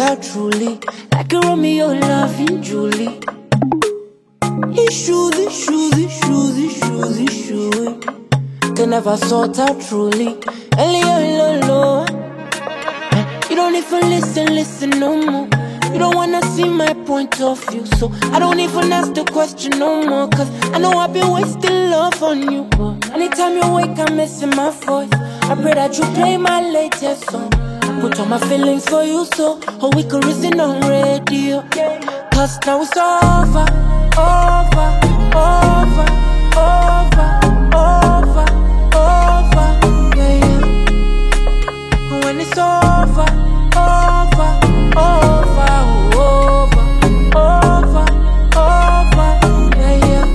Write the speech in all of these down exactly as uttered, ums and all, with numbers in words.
out truly, like a Romeo loving Julie. Issues, issues, issues, issues, issues. Can never sort out truly. Hello, you don't even listen, listen no more. You don't wanna see my point of view, so I don't even ask the question no more. Cause I know I've been wasting love on you, but anytime you wake I'm missing my voice. I pray that you play my latest song. I put all my feelings for you, so or we could listen on radio. Cause now it's over, over, over, over, over, over, yeah, yeah. When it's over, over, over, over, over, over, yeah, yeah.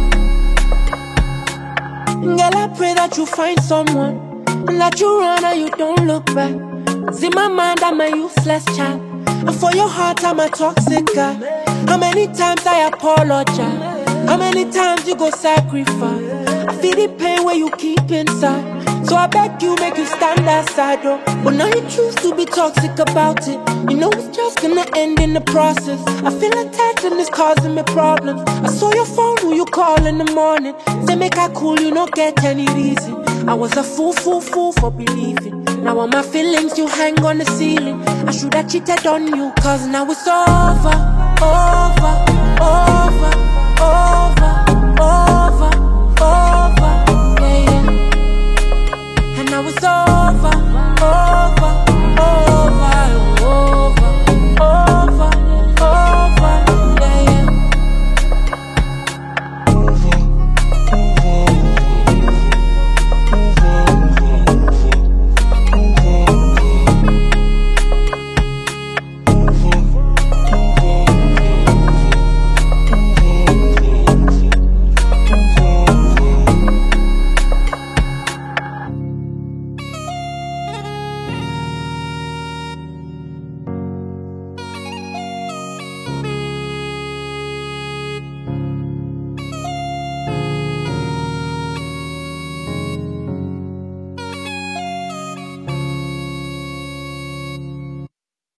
Girl, I pray that you find someone and that you run and you don't look back. See my mind, I'm a useless child, and for your heart, I'm a toxic guy. How many times I apologize? How many times you go sacrifice? I feel the pain where you keep inside, so I beg you, make you stand aside, oh. But now you choose to be toxic about it. You know it's just gonna end in the process. I feel attached and it's causing me problems. I saw your phone, who you call in the morning. Say make I cool, you don't get any reason. I was a fool, fool, fool for believing. Now all my feelings you hang on the ceiling. I should have cheated on you, cause now it's over, over, over, over.